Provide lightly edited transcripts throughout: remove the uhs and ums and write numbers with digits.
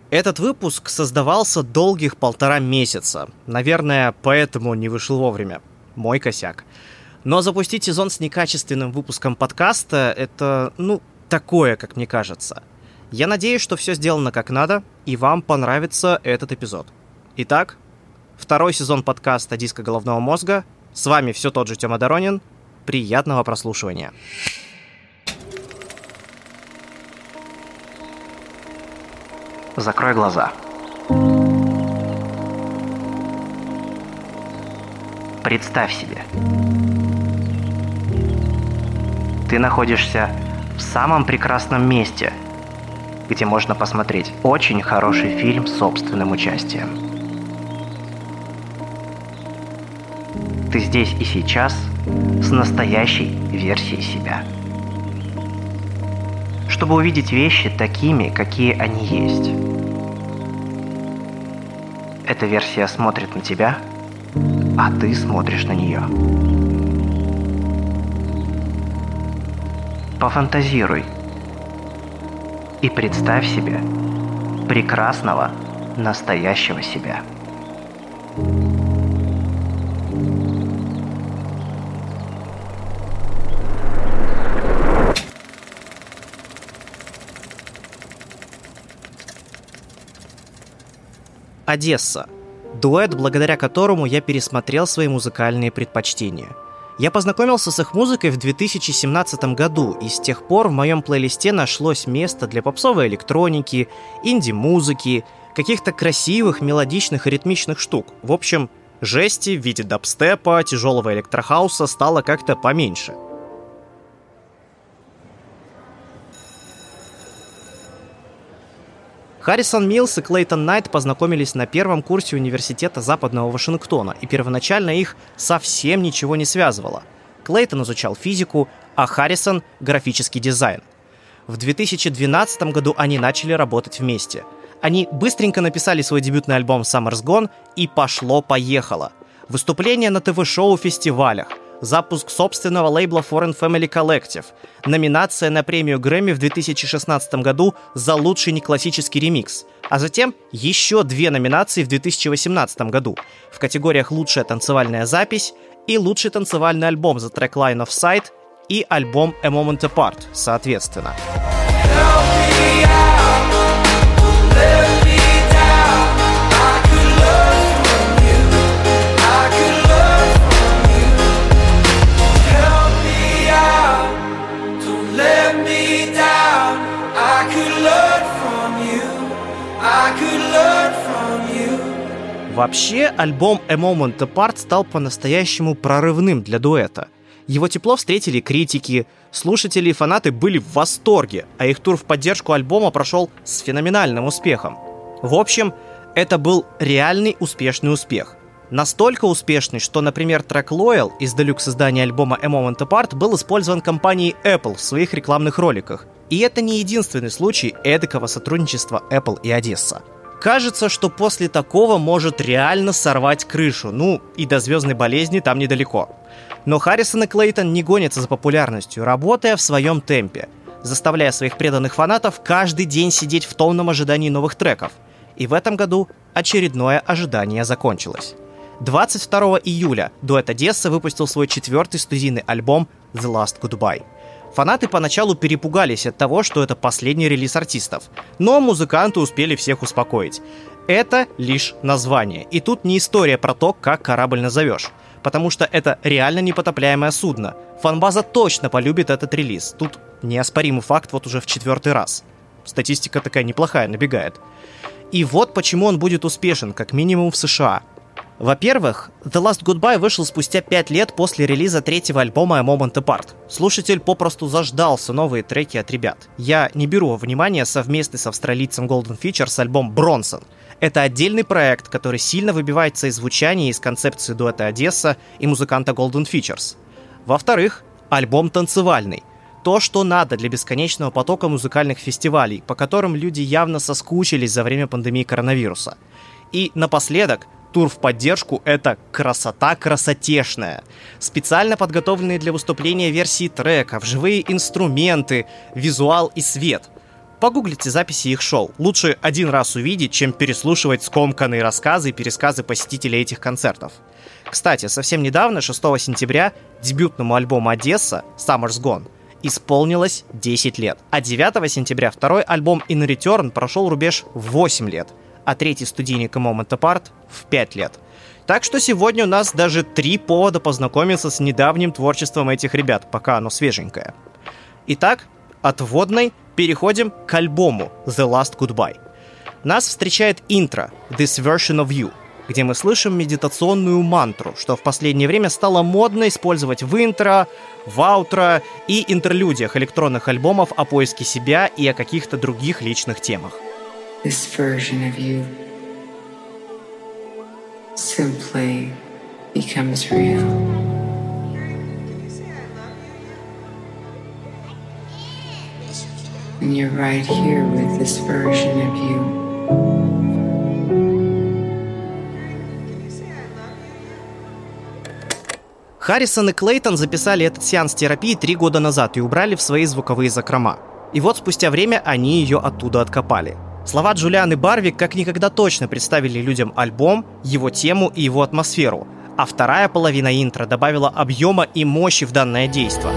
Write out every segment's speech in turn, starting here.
Этот выпуск создавался долгих 1,5 месяца. Наверное, поэтому не вышел вовремя. Мой косяк. Но запустить сезон с некачественным выпуском подкаста — это, такое, как мне кажется. Я надеюсь, что все сделано как надо, и вам понравится этот эпизод. Итак, 2-й сезон подкаста «Диско головного мозга». С вами все тот же Тёма Доронин. Приятного прослушивания. Закрой глаза. Представь себе. Ты находишься в самом прекрасном месте, где можно посмотреть очень хороший фильм с собственным участием. Ты здесь и сейчас с настоящей версией себя. Чтобы увидеть вещи такими, какие они есть. Эта версия смотрит на тебя, а ты смотришь на нее. Пофантазируй и представь себе прекрасного, настоящего себя. «Одесса» — дуэт, благодаря которому я пересмотрел свои музыкальные предпочтения. Я познакомился с их музыкой в 2017 году, и с тех пор в моем плейлисте нашлось место для попсовой электроники, инди-музыки, каких-то красивых, мелодичных и ритмичных штук. В общем, жести в виде дабстепа, тяжелого электрохауса стало как-то поменьше. Харрисон Милс и Клейтон Найт познакомились на первом курсе университета Западного Вашингтона, и первоначально их совсем ничего не связывало. Клейтон изучал физику, а Харрисон — графический дизайн. В 2012 году они начали работать вместе. Они быстренько написали свой дебютный альбом «Summer's Gone», и пошло-поехало. Выступления на ТВ-шоу, фестивалях, запуск собственного лейбла Foreign Family Collective, номинация на премию Грэмми в 2016 году за лучший неклассический ремикс, а затем еще 2 номинации в 2018 году в категориях «Лучшая танцевальная запись» и «Лучший танцевальный альбом» за трек «Line of Sight» и альбом «A Moment Apart», соответственно. Вообще, альбом «A Moment Apart» стал по-настоящему прорывным для дуэта. Его тепло встретили критики, слушатели и фанаты были в восторге, а их тур в поддержку альбома прошел с феноменальным успехом. В общем, это был реальный успешный успех. Настолько успешный, что, например, трек «Loyal» из делюкс-издания альбома «A Moment Apart» был использован компанией Apple в своих рекламных роликах. И это не единственный случай эдакого сотрудничества Apple и Одесса. Кажется, что после такого может реально сорвать крышу, и до звездной болезни там недалеко. Но Харрисон и Клейтон не гонятся за популярностью, работая в своем темпе, заставляя своих преданных фанатов каждый день сидеть в томном ожидании новых треков. И в этом году очередное ожидание закончилось. 22 июля дуэт Одесса выпустил свой 4-й студийный альбом «The Last Goodbye». Фанаты поначалу перепугались от того, что это последний релиз артистов, но музыканты успели всех успокоить. Это лишь название, и тут не история про то, как корабль назовешь, потому что это реально непотопляемое судно. Фанбаза точно полюбит этот релиз, тут неоспоримый факт вот уже в 4-й раз. Статистика такая неплохая набегает. И вот почему он будет успешен, как минимум в США. Во-первых, The Last Goodbye вышел спустя 5 лет после релиза 3-го альбома A Moment Apart. Слушатель попросту заждался новые треки от ребят. Я не беру во внимание совместный с австралийцем Golden Features альбом Bronson. Это отдельный проект, который сильно выбивается из звучания и из концепции дуэта Одесса и музыканта Golden Features. Во-вторых, альбом танцевальный. То, что надо для бесконечного потока музыкальных фестивалей, по которым люди явно соскучились за время пандемии коронавируса. И напоследок, тур в поддержку — это красота красотешная. Специально подготовленные для выступления версии треков, живые инструменты, визуал и свет. Погуглите записи их шоу. Лучше один раз увидеть, чем переслушивать скомканные рассказы и пересказы посетителей этих концертов. Кстати, совсем недавно, 6 сентября, дебютному альбому «Одесса» «Summer's Gone» исполнилось 10 лет. А 9 сентября второй альбом «In Return» прошел рубеж в 8 лет, а третий студийник «A Moment Apart» в 5 лет. Так что сегодня у нас даже 3 повода познакомиться с недавним творчеством этих ребят, пока оно свеженькое. Итак, от вводной переходим к альбому «The Last Goodbye». Нас встречает интро «This Version of You», где мы слышим медитационную мантру, что в последнее время стало модно использовать в интро, в аутро и интерлюдиях электронных альбомов о поиске себя и о каких-то других личных темах. This version of you simply becomes real. And you're right here with this version of you. Харрисон и Клейтон записали этот сеанс терапии 3 года назад и убрали в свои звуковые закрома. И вот спустя время они ее оттуда откопали. Слова Джулианы Барвик как никогда точно представили людям альбом, его тему и его атмосферу, а вторая половина интро добавила объема и мощи в данное действо.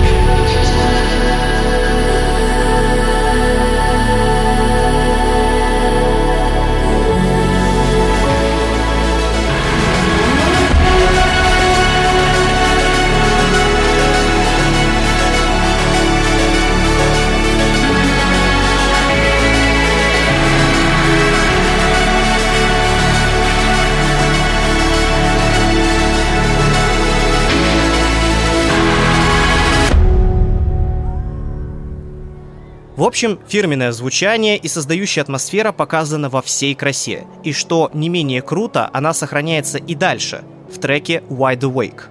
В общем, фирменное звучание и создающая атмосфера показана во всей красе. И что не менее круто, она сохраняется и дальше, в треке «Wide Awake».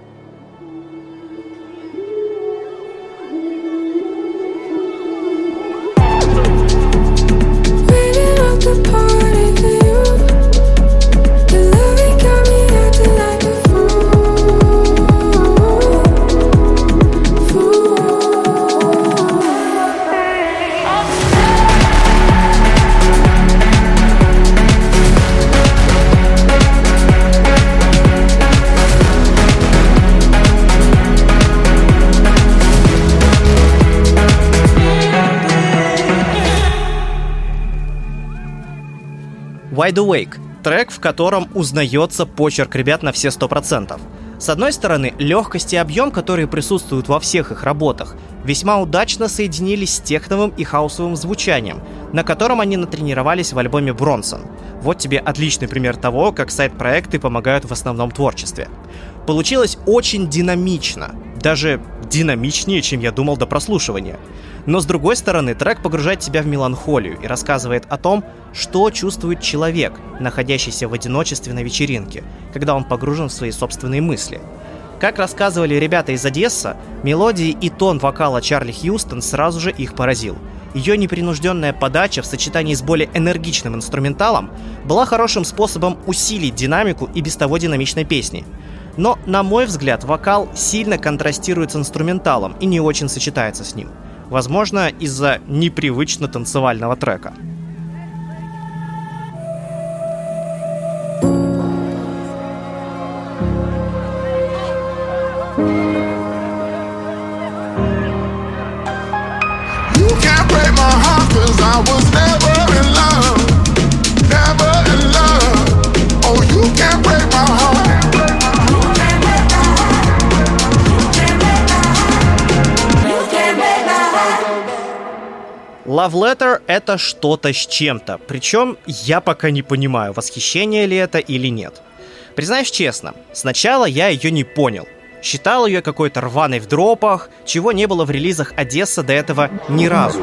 «Wide Awake» — трек, в котором узнается почерк ребят на все 100%. С одной стороны, легкость и объем, которые присутствуют во всех их работах, весьма удачно соединились с техновым и хаусовым звучанием, на котором они натренировались в альбоме «Бронсон». Вот тебе отличный пример того, как сайд-проекты помогают в основном творчестве. Получилось очень динамично, даже динамичнее, чем я думал до прослушивания. Но с другой стороны, трек погружает тебя в меланхолию и рассказывает о том, что чувствует человек, находящийся в одиночестве на вечеринке, когда он погружен в свои собственные мысли. Как рассказывали ребята из Одесса, мелодии и тон вокала Чарли Хьюстон сразу же их поразил. Ее непринужденная подача в сочетании с более энергичным инструменталом была хорошим способом усилить динамику и без того динамичной песни. Но, на мой взгляд, вокал сильно контрастирует с инструменталом и не очень сочетается с ним. Возможно, из-за непривычно танцевального трека. Love Letter — это что-то с чем-то, причем я пока не понимаю, восхищение ли это или нет. Признаюсь честно, сначала я ее не понял. Считал ее какой-то рваной в дропах, чего не было в релизах Одесса до этого ни разу.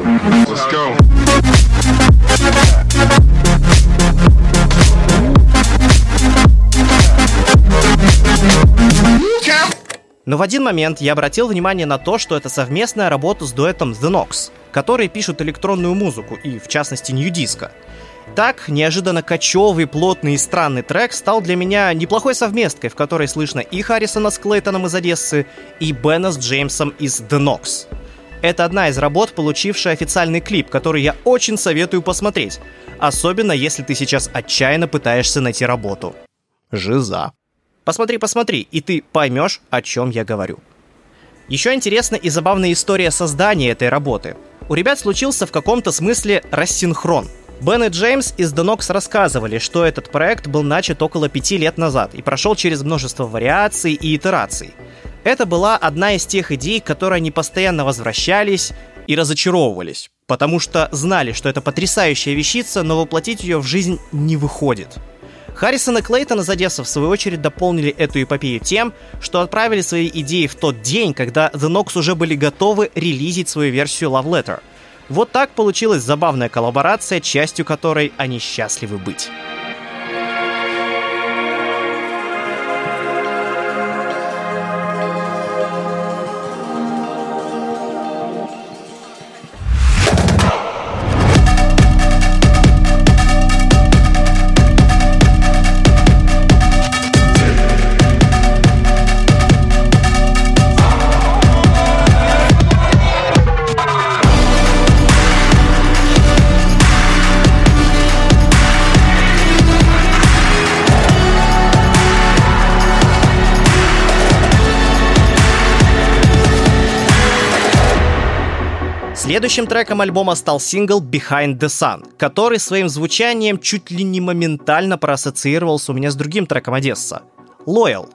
Но в один момент я обратил внимание на то, что это совместная работа с дуэтом The Knox, которые пишут электронную музыку и, в частности, нью-диско. Так, неожиданно кочевый, плотный и странный трек стал для меня неплохой совместкой, в которой слышно и Харрисона с Клейтоном из Одессы, и Бена с Джеймсом из The Knox. Это одна из работ, получившая официальный клип, который я очень советую посмотреть. Особенно, если ты сейчас отчаянно пытаешься найти работу. Жиза. Посмотри, и ты поймешь, о чем я говорю. Еще интересна и забавная история создания этой работы. У ребят случился в каком-то смысле рассинхрон. Бен и Джеймс из The Knocks рассказывали, что этот проект был начат около 5 лет назад и прошел через множество вариаций и итераций. Это была одна из тех идей, к которой они постоянно возвращались и разочаровывались, потому что знали, что это потрясающая вещица, но воплотить ее в жизнь не выходит. Харрисон и Клейтон из Одессы, в свою очередь, дополнили эту эпопею тем, что отправили свои идеи в тот день, когда The Knocks уже были готовы релизить свою версию Love Letter. Вот так получилась забавная коллаборация, частью которой они счастливы быть. Следующим треком альбома стал сингл Behind the Sun, который своим звучанием чуть ли не моментально проассоциировался у меня с другим треком Одесса — Loyal.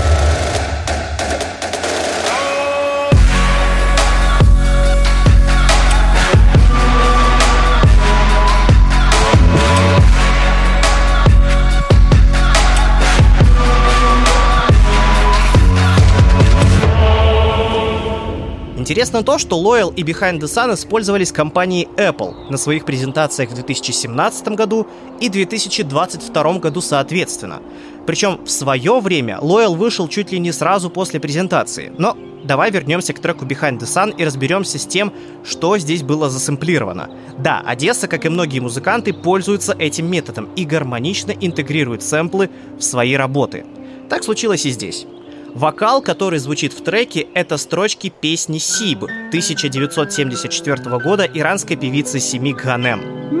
Интересно то, что Loyal и Behind the Sun использовались компанией Apple на своих презентациях в 2017 году и 2022 году соответственно. Причем в свое время Loyal вышел чуть ли не сразу после презентации. Но давай вернемся к треку Behind the Sun и разберемся с тем, что здесь было засэмплировано. Да, Одесса, как и многие музыканты, пользуются этим методом и гармонично интегрирует сэмплы в свои работы. Так случилось и здесь. Вокал, который звучит в треке, это строчки песни Сиб 1974 года иранской певицы Сими Гханем.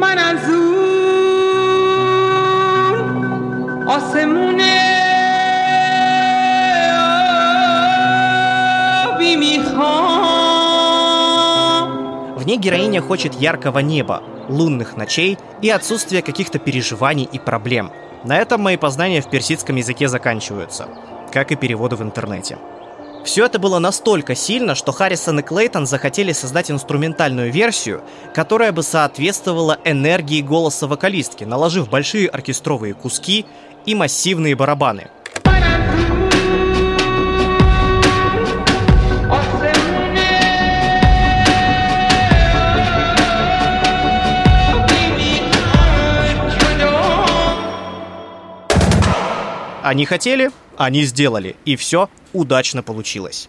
В ней героиня хочет яркого неба, лунных ночей и отсутствия каких-то переживаний и проблем. На этом мои познания в персидском языке заканчиваются, как и переводы в интернете. Все это было настолько сильно, что Харрисон и Клейтон захотели создать инструментальную версию, которая бы соответствовала энергии голоса вокалистки, наложив большие оркестровые куски и массивные барабаны. Они хотели, они сделали, и все удачно получилось.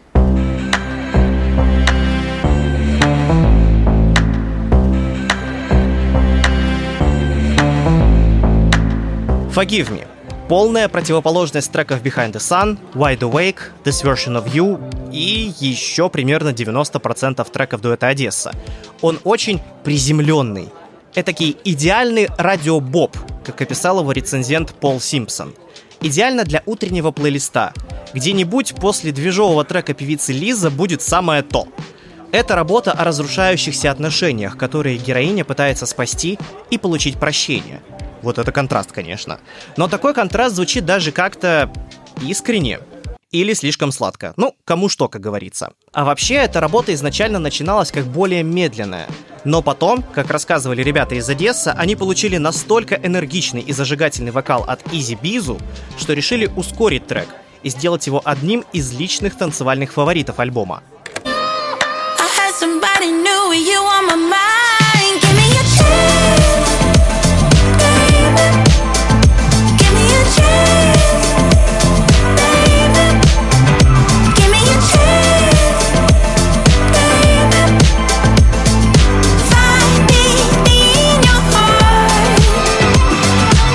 Forgive Me. Полная противоположность треков Behind the Sun, Wide Awake, This Version of You и еще примерно 90% треков дуэта Одесса. Он очень приземленный. Этакий идеальный радиобоб, как описал его рецензент Пол Симпсон. Идеально для утреннего плейлиста. Где-нибудь после движового трека певицы Лиза будет самое то. Это работа о разрушающихся отношениях, которые героиня пытается спасти и получить прощение. Вот это контраст, конечно. Но такой контраст звучит даже как-то искренне. Или слишком сладко. Ну, кому что, как говорится. А вообще, эта работа изначально начиналась как более медленная. Но потом, как рассказывали ребята из Одессы, они получили настолько энергичный и зажигательный вокал от Изи Бизу, что решили ускорить трек и сделать его одним из личных танцевальных фаворитов альбома.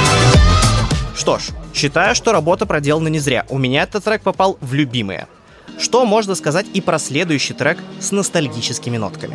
Что ж, считаю, что работа проделана не зря. У меня этот трек попал в любимые. Что можно сказать и про следующий трек с ностальгическими нотками.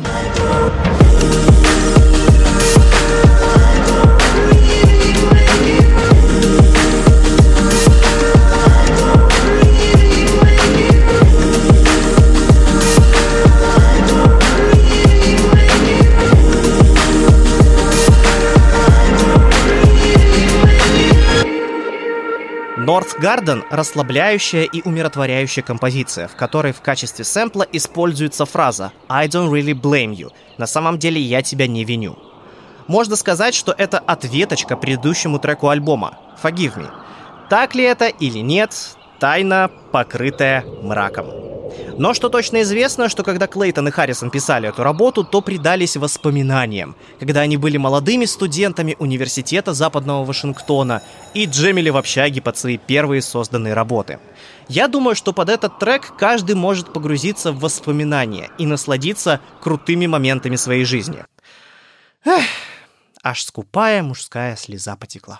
North Garden — расслабляющая и умиротворяющая композиция, в которой в качестве сэмпла используется фраза «I don't really blame you», на самом деле я тебя не виню. Можно сказать, что это ответочка предыдущему треку альбома «Forgive me». Так ли это или нет, тайна, покрытая мраком. Но что точно известно, что когда Клейтон и Харрисон писали эту работу, то предались воспоминаниям, когда они были молодыми студентами университета Западного Вашингтона и джемили в общаге под свои первые созданные работы. Я думаю, что под этот трек каждый может погрузиться в воспоминания и насладиться крутыми моментами своей жизни. Эх, аж скупая мужская слеза потекла.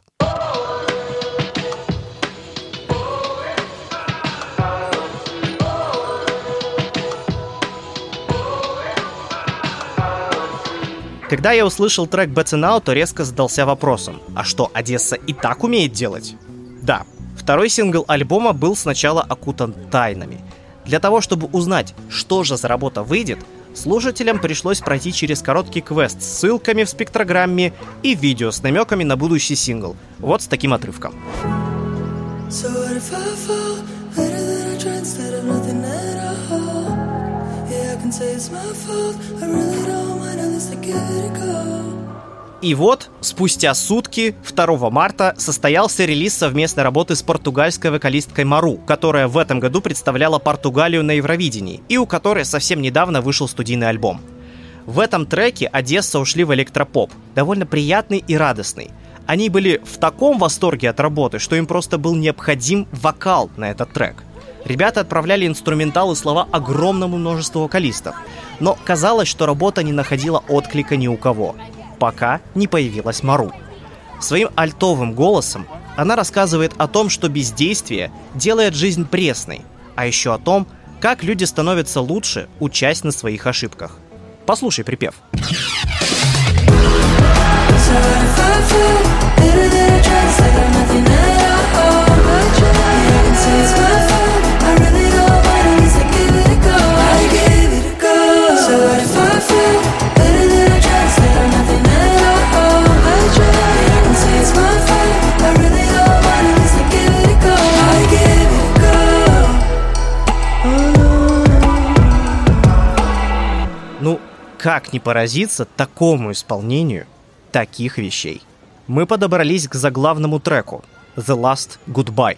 Когда я услышал трек Better Now, то резко задался вопросом, а что, Одесса и так умеет делать? Да, второй сингл альбома был сначала окутан тайнами. Для того, чтобы узнать, что же за работа выйдет, слушателям пришлось пройти через короткий квест с ссылками в спектрограмме и видео с намеками на будущий сингл. Вот с таким отрывком. И вот, спустя сутки, 2 марта, состоялся релиз совместной работы с португальской вокалисткой Мару, которая в этом году представляла Португалию на Евровидении, и у которой совсем недавно вышел студийный альбом. В этом треке Одесса ушли в электропоп, довольно приятный и радостный. Они были в таком восторге от работы, что им просто был необходим вокал на этот трек. Ребята отправляли инструментал и слова огромному множеству вокалистов, но казалось, что работа не находила отклика ни у кого, пока не появилась Мару. Своим альтовым голосом она рассказывает о том, что бездействие делает жизнь пресной, а еще о том, как люди становятся лучше, учась на своих ошибках. Послушай припев. Ну, как не поразиться такому исполнению таких вещей? Мы подобрались к заглавному треку «The Last Goodbye».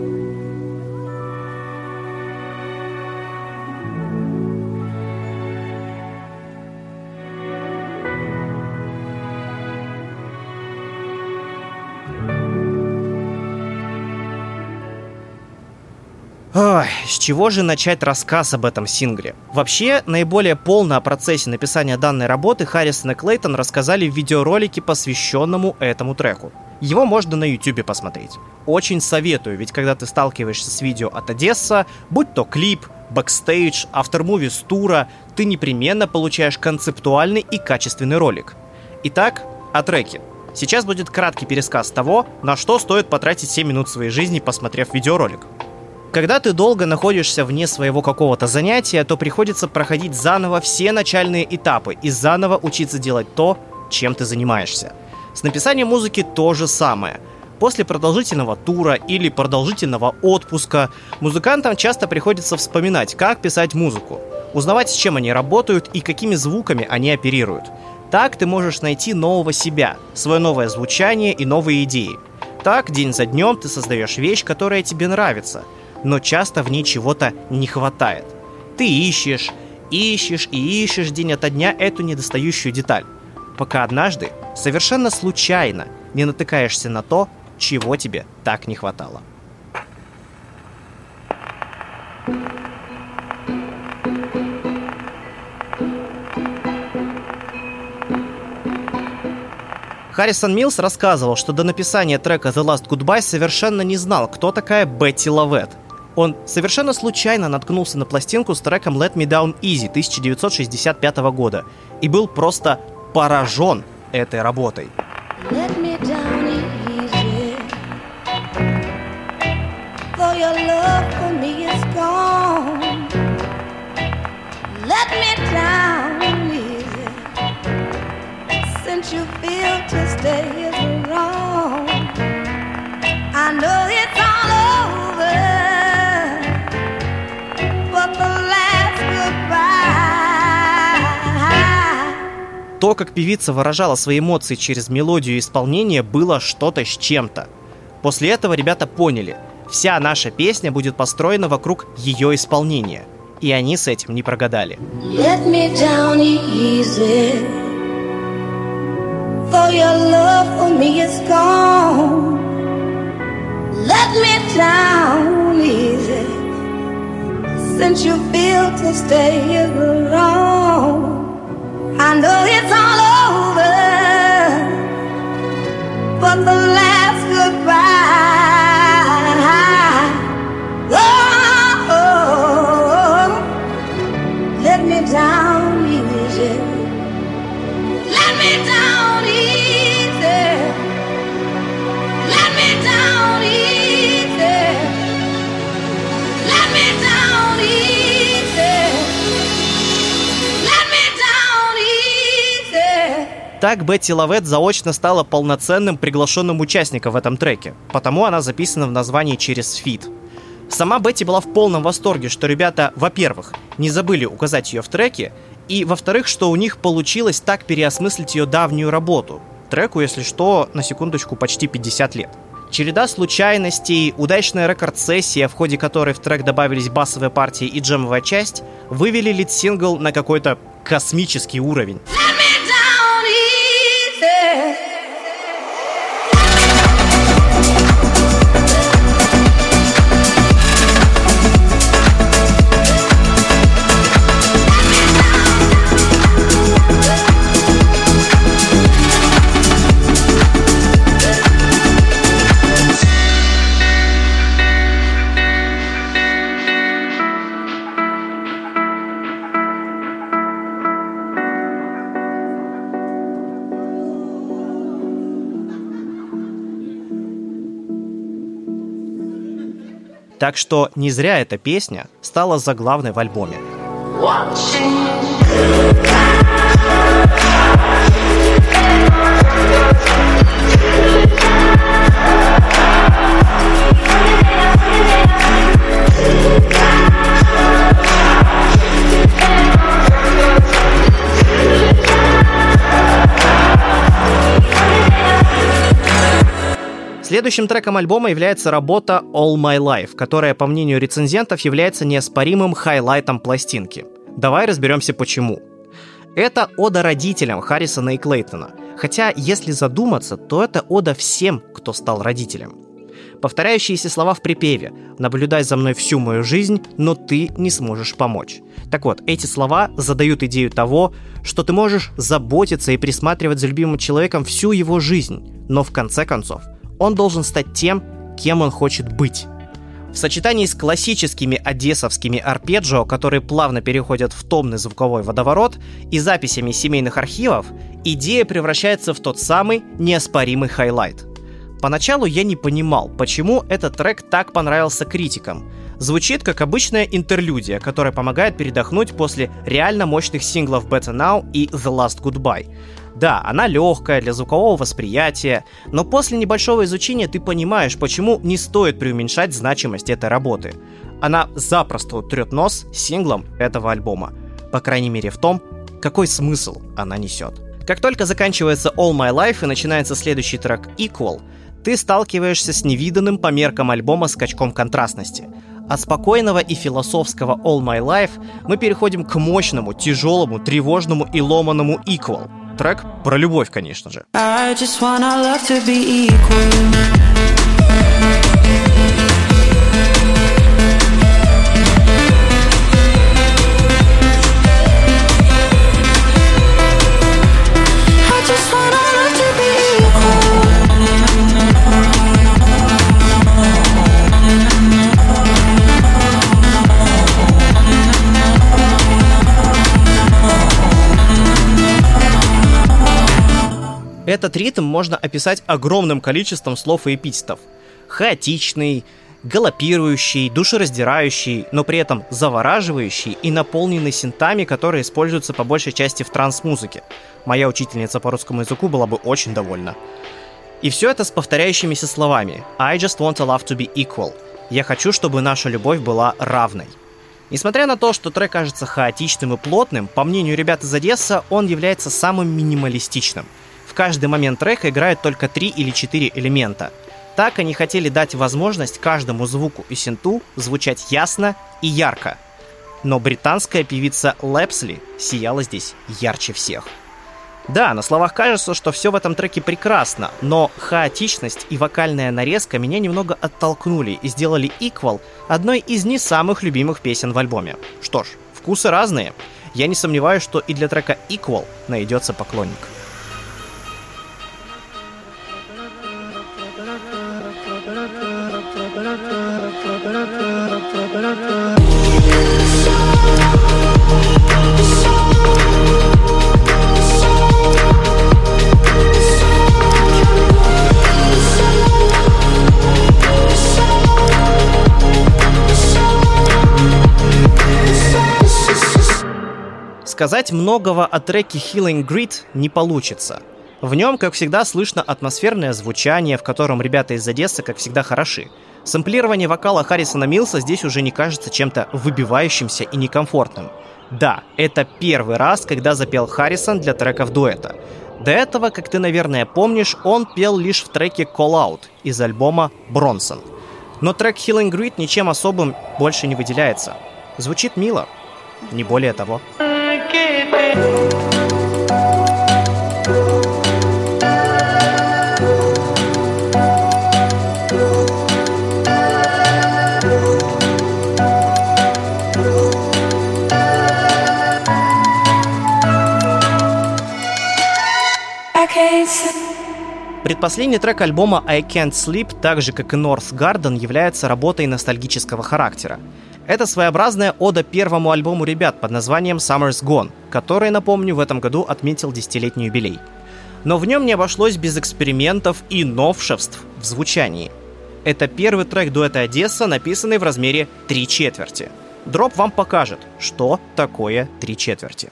Ой, с чего же начать рассказ об этом сингле? Вообще, наиболее полно о процессе написания данной работы Харрисон и Клейтон рассказали в видеоролике, посвященному этому треку. Его можно на YouTube посмотреть. Очень советую, ведь когда ты сталкиваешься с видео от Одесса, будь то клип, бэкстейдж, афтермуви с тура, ты непременно получаешь концептуальный и качественный ролик. Итак, о треке. Сейчас будет краткий пересказ того, на что стоит потратить 7 минут своей жизни, посмотрев видеоролик. Когда ты долго находишься вне своего какого-то занятия, то приходится проходить заново все начальные этапы и заново учиться делать то, чем ты занимаешься. С написанием музыки то же самое. После продолжительного тура или продолжительного отпуска музыкантам часто приходится вспоминать, как писать музыку, узнавать, с чем они работают и какими звуками они оперируют. Так ты можешь найти нового себя, свое новое звучание и новые идеи. Так, день за днем ты создаешь вещь, которая тебе нравится, но часто в ней чего-то не хватает. Ты ищешь день ото дня эту недостающую деталь, пока однажды, совершенно случайно, не натыкаешься на то, чего тебе так не хватало. Харрисон Милс рассказывал, что до написания трека «The Last Goodbye» совершенно не знал, кто такая Бетти Лавет. Он совершенно случайно наткнулся на пластинку с треком Let Me Down Easy 1965 года и был просто поражен этой работой. Let me down easy, though your love for me is gone. Let me down easy, since you feel to stay is wrong. I know it's all over, but the last goodbye. То, как певица выражала свои эмоции через мелодию и исполнение, было что-то с чем-то. После этого ребята поняли, вся наша песня будет построена вокруг ее исполнения. И они с этим не прогадали. Let me down easy, though your love for me is gone. Let me down easy, since you feel to stay is wrong. I know it's all over, but the last goodbye. Let me down easy. Let me down easy. Let me down easy. Let me down easy. Let me down easy. Так Бетти Лавет заочно стала полноценным приглашенным участником в этом треке, потому она записана в названии через фит. Сама Бетти была в полном восторге, что ребята, во-первых, не забыли указать ее в треке, и, во-вторых, что у них получилось так переосмыслить ее давнюю работу. Треку, если что, на секундочку, почти 50 лет. Череда случайностей, удачная рекорд-сессия, в ходе которой в трек добавились басовые партии и джемовая часть, вывели лид-сингл на какой-то космический уровень. Так что не зря эта песня стала заглавной в альбоме. Следующим треком альбома является работа All My Life, которая, по мнению рецензентов, является неоспоримым хайлайтом пластинки. Давай разберемся почему. Это ода родителям Харрисона и Клейтона, хотя, если задуматься, то это ода всем, кто стал родителем. Повторяющиеся слова в припеве «Наблюдай за мной всю мою жизнь, но ты не сможешь помочь». Так вот, эти слова задают идею того, что ты можешь заботиться и присматривать за любимым человеком всю его жизнь, но в конце концов он должен стать тем, кем он хочет быть. В сочетании с классическими одессовскими арпеджио, которые плавно переходят в томный звуковой водоворот, и записями семейных архивов, идея превращается в тот самый неоспоримый хайлайт. Поначалу я не понимал, почему этот трек так понравился критикам. Звучит как обычная интерлюдия, которая помогает передохнуть после реально мощных синглов Better Now и The Last Goodbye. Да, она легкая для звукового восприятия, но после небольшого изучения ты понимаешь, почему не стоит преуменьшать значимость этой работы. Она запросто утрет нос синглом этого альбома. По крайней мере в том, какой смысл она несет. Как только заканчивается All My Life и начинается следующий трек Equal, ты сталкиваешься с невиданным по меркам альбома скачком контрастности. От спокойного и философского All My Life мы переходим к мощному, тяжелому, тревожному и ломаному Equal. Трек про любовь, конечно же. I just want our love to be equal. Этот ритм можно описать огромным количеством слов и эпитетов. Хаотичный, галопирующий, душераздирающий, но при этом завораживающий и наполненный синтами, которые используются по большей части в транс-музыке. Моя учительница по русскому языку была бы очень довольна. И все это с повторяющимися словами «I just want a love to be equal». «Я хочу, чтобы наша любовь была равной». Несмотря на то, что трек кажется хаотичным и плотным, по мнению ребят из Одессы, он является самым минималистичным. В каждый момент трека играют только 3 или 4 элемента. Так они хотели дать возможность каждому звуку и синту звучать ясно и ярко. Но британская певица Лэпсли сияла здесь ярче всех. Да, на словах кажется, что все в этом треке прекрасно, но хаотичность и вокальная нарезка меня немного оттолкнули и сделали Equal одной из не самых любимых песен в альбоме. Что ж, вкусы разные. Я не сомневаюсь, что и для трека Equal найдется поклонник. Сказать многого о треке Healing Grit не получится. В нем, как всегда, слышно атмосферное звучание, в котором ребята из Одессы, как всегда, хороши. Сэмплирование вокала Харрисона Милса здесь уже не кажется чем-то выбивающимся и некомфортным. Да, это первый раз, когда запел Харрисон для треков дуэта. До этого, как ты, наверное, помнишь, он пел лишь в треке Call Out из альбома Бронсон. Но трек Healing Grit ничем особым больше не выделяется. Звучит мило, не более того. Предпоследний трек альбома I Can't Sleep, так же как и North Garden, является работой ностальгического характера. Это своеобразная ода первому альбому ребят под названием Summer's Gone, который, напомню, в этом году отметил 10-летний юбилей. Но в нем не обошлось без экспериментов и новшеств в звучании. Это первый трек дуэта Одесса, написанный в размере 3/4. Дроп вам покажет, что такое 3/4.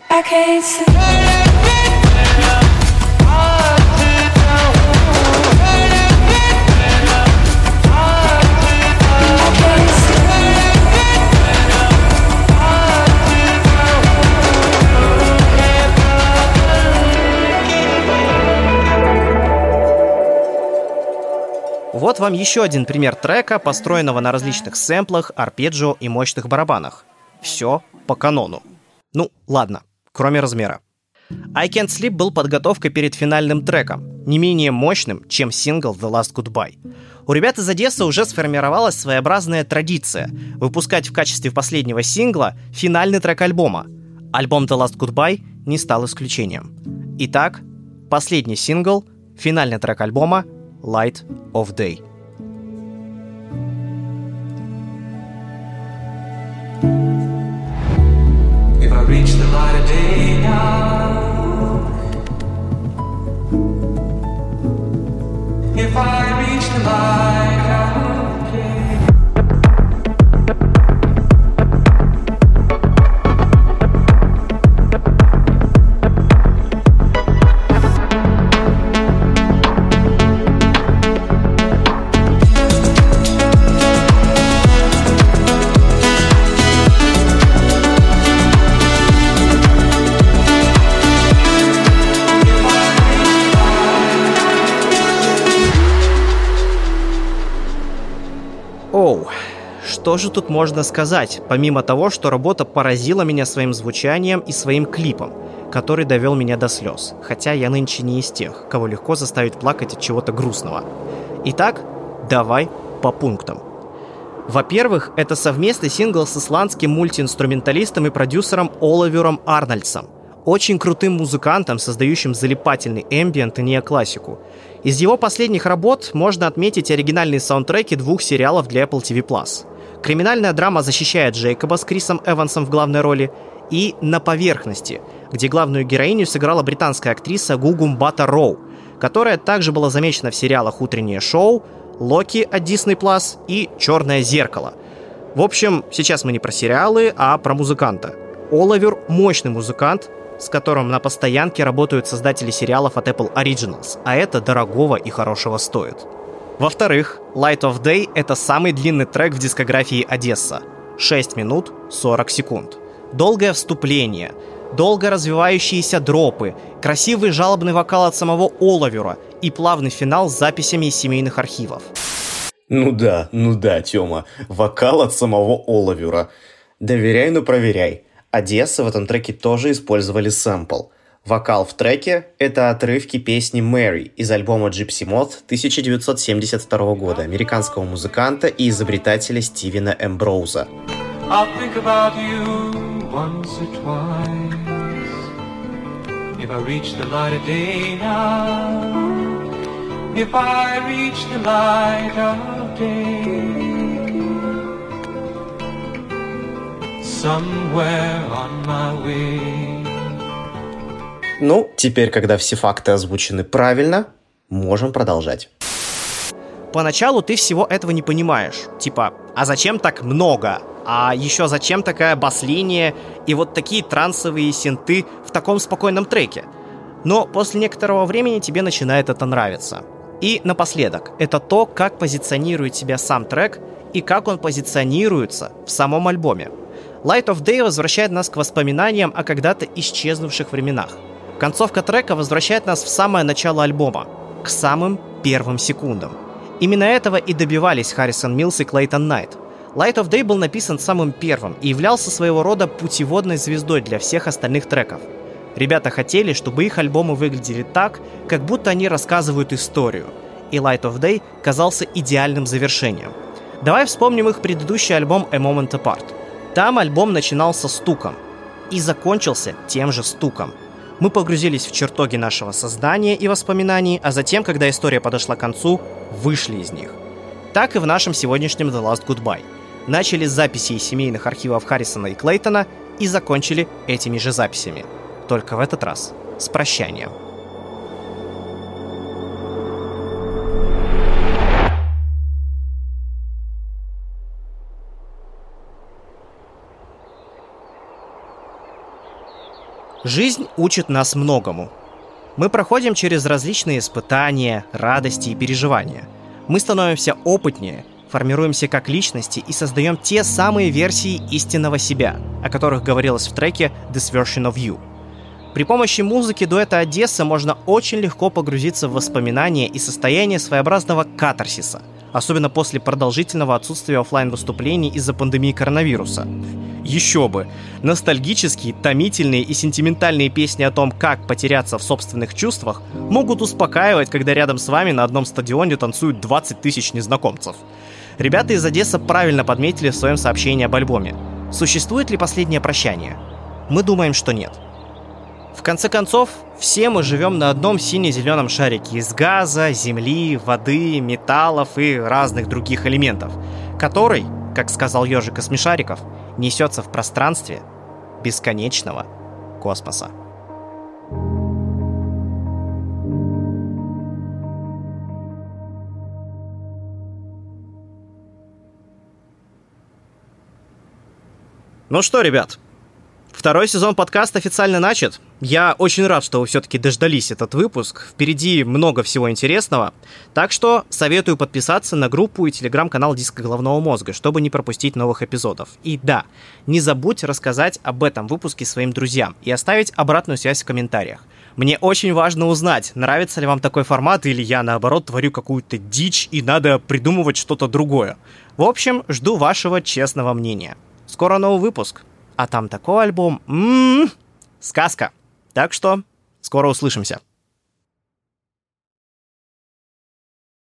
Вот вам еще один пример трека, построенного на различных сэмплах, арпеджио и мощных барабанах. Все по канону. Ну, ладно, кроме размера. I Can't Sleep был подготовкой перед финальным треком, не менее мощным, чем сингл The Last Goodbye. У ребят из Одессы уже сформировалась своеобразная традиция выпускать в качестве последнего сингла финальный трек альбома. Альбом The Last Goodbye не стал исключением. Итак, последний сингл, финальный трек альбома Light of Day. If I reach the light of day now, if I reach the light of day. Что же тут можно сказать, помимо того, что работа поразила меня своим звучанием и своим клипом, который довел меня до слез, хотя я нынче не из тех, кого легко заставить плакать от чего-то грустного. Итак, давай по пунктам. Во-первых, это совместный сингл с исландским мультиинструменталистом и продюсером Оливером Арнольдсом, очень крутым музыкантом, создающим залипательный эмбиент и неоклассику. Из его последних работ можно отметить оригинальные саундтреки 2 сериалов для Apple TV+. Криминальная драма «Защищает Джейкоба» с Крисом Эвансом в главной роли и «На поверхности», где главную героиню сыграла британская актриса Гугум Бата Роу, которая также была замечена в сериалах «Утреннее шоу», «Локи» от Disney Plus и «Черное зеркало». В общем, сейчас мы не про сериалы, а про музыканта. Оливер — мощный музыкант, с которым на постоянке работают создатели сериалов от Apple Originals, а это дорогого и хорошего стоит. Во-вторых, Light of Day — это самый длинный трек в дискографии Одесса. 6 минут 40 секунд. Долгое вступление, долго развивающиеся дропы, красивый жалобный вокал от самого Оливера и плавный финал с записями из семейных архивов. Ну да, Тёма, вокал от самого Оливера. Доверяй, но проверяй. Одесса в этом треке тоже использовали сэмпл. Вокал в треке — это отрывки песни «Mary» из альбома Gypsy Moth 1972 года американского музыканта и изобретателя Стивена Эмброуза. I'll think about you once or twice. If I reach the light of day now, if I reach the light of day, somewhere on my way. Ну, теперь, когда все факты озвучены правильно, можем продолжать. Поначалу ты всего этого не понимаешь. Типа, а зачем так много? А еще зачем такая бас-линия и вот такие трансовые синты в таком спокойном треке? Но после некоторого времени тебе начинает это нравиться. И напоследок, это то, как позиционирует себя сам трек и как он позиционируется в самом альбоме. Light of Day возвращает нас к воспоминаниям о когда-то исчезнувших временах. Концовка трека возвращает нас в самое начало альбома, к самым первым секундам. Именно этого и добивались Харрисон Милс и Клейтон Найт. Light of Day был написан самым первым и являлся своего рода путеводной звездой для всех остальных треков. Ребята хотели, чтобы их альбомы выглядели так, как будто они рассказывают историю, и Light of Day казался идеальным завершением. Давай вспомним их предыдущий альбом A Moment Apart. Там альбом начинался стуком и закончился тем же стуком. Мы погрузились в чертоги нашего создания и воспоминаний, а затем, когда история подошла к концу, вышли из них. Так и в нашем сегодняшнем The Last Goodbye. Начали с записей из семейных архивов Харрисона и Клейтона и закончили этими же записями. Только в этот раз с прощанием. Жизнь учит нас многому. Мы проходим через различные испытания, радости и переживания. Мы становимся опытнее, формируемся как личности и создаем те самые версии истинного себя, о которых говорилось в треке «This Version of You». При помощи музыки дуэта Одесса можно очень легко погрузиться в воспоминания и состояние своеобразного катарсиса, особенно после продолжительного отсутствия офлайн-выступлений из-за пандемии коронавируса. Еще бы! Ностальгические, томительные и сентиментальные песни о том, как потеряться в собственных чувствах, могут успокаивать, когда рядом с вами на одном стадионе танцуют 20 тысяч незнакомцев. Ребята из Одессы правильно подметили в своем сообщении об альбоме. Существует ли последнее прощание? Мы думаем, что нет. В конце концов, все мы живем на одном сине-зеленом шарике из газа, земли, воды, металлов и разных других элементов, который, как сказал ежик из смешариков, несется в пространстве бесконечного космоса. Ну что, ребят, второй сезон подкаста официально начат. Я очень рад, что вы все-таки дождались этот выпуск. Впереди много всего интересного. Так что советую подписаться на группу и телеграм-канал Диска Головного Мозга, чтобы не пропустить новых эпизодов. И да, не забудь рассказать об этом выпуске своим друзьям и оставить обратную связь в комментариях. Мне очень важно узнать, нравится ли вам такой формат, или я, наоборот, творю какую-то дичь и надо придумывать что-то другое. В общем, жду вашего честного мнения. Скоро новый выпуск. А там такой альбом. Сказка. Так что скоро услышимся.